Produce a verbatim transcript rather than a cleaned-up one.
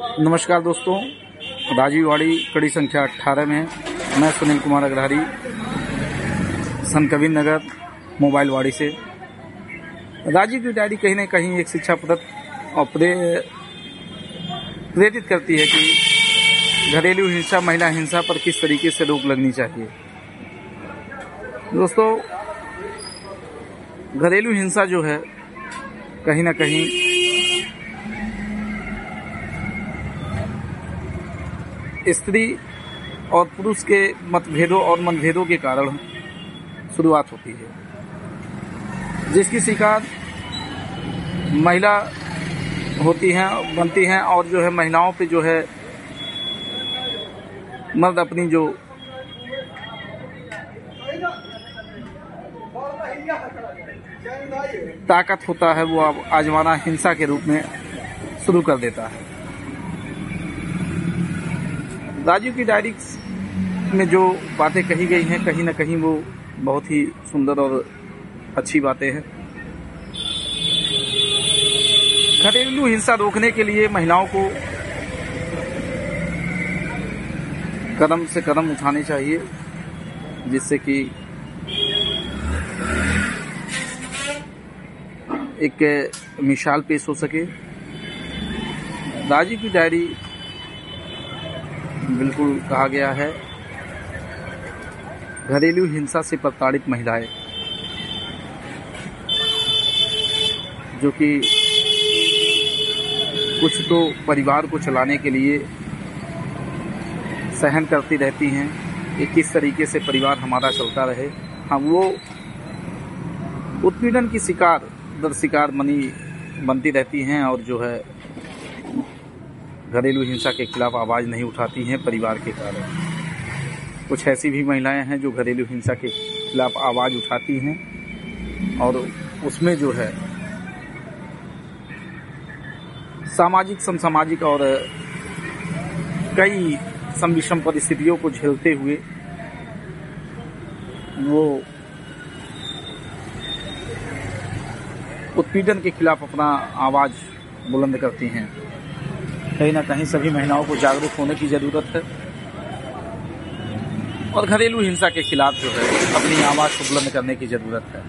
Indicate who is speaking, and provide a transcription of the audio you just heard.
Speaker 1: नमस्कार दोस्तों, राजीववाड़ी कड़ी संख्या अठारह में मैं सुनील कुमार अग्रहारी संत कबीर नगर मोबाइल वाड़ी से। राजीव की डायरी कहीं न कहीं एक शिक्षाप्रद और प्रेरित करती है कि घरेलू हिंसा, महिला हिंसा पर किस तरीके से रोक लगनी चाहिए। दोस्तों, घरेलू हिंसा जो है कहीं ना कहीं स्त्री और पुरुष के मतभेदों और मनभेदों के कारण शुरुआत होती है, जिसकी शिकार महिला होती हैं बनती हैं और जो है महिलाओं पे जो है मर्द अपनी जो ताकत होता है वो अब आजमाना हिंसा के रूप में शुरू कर देता है। राजीव की डायरी में जो बातें कही गई हैं कहीं ना कहीं वो बहुत ही सुंदर और अच्छी बातें हैं। घरेलू हिंसा रोकने के लिए महिलाओं को कदम से कदम उठाने चाहिए, जिससे कि एक मिसाल पेश हो सके। राजीव की डायरी बिल्कुल कहा गया है, घरेलू हिंसा से प्रताड़ित महिलाएं जो कि कुछ तो परिवार को चलाने के लिए सहन करती रहती हैं कि किस तरीके से परिवार हमारा चलता रहे, हम वो उत्पीड़न की शिकार दर शिकार बनी बनती रहती हैं और जो है घरेलू हिंसा के खिलाफ आवाज़ नहीं उठाती हैं परिवार के कारण। कुछ ऐसी भी महिलाएं हैं जो घरेलू हिंसा के खिलाफ आवाज़ उठाती हैं और उसमें जो है सामाजिक समसामाजिक और कई सम विषम परिस्थितियों को झेलते हुए वो उत्पीड़न के खिलाफ अपना आवाज़ बुलंद करती हैं। कहीं ना कहीं सभी महिलाओं को जागरूक होने की ज़रूरत है और घरेलू हिंसा के खिलाफ जो है अपनी आवाज़ को बुलंद करने की ज़रूरत है।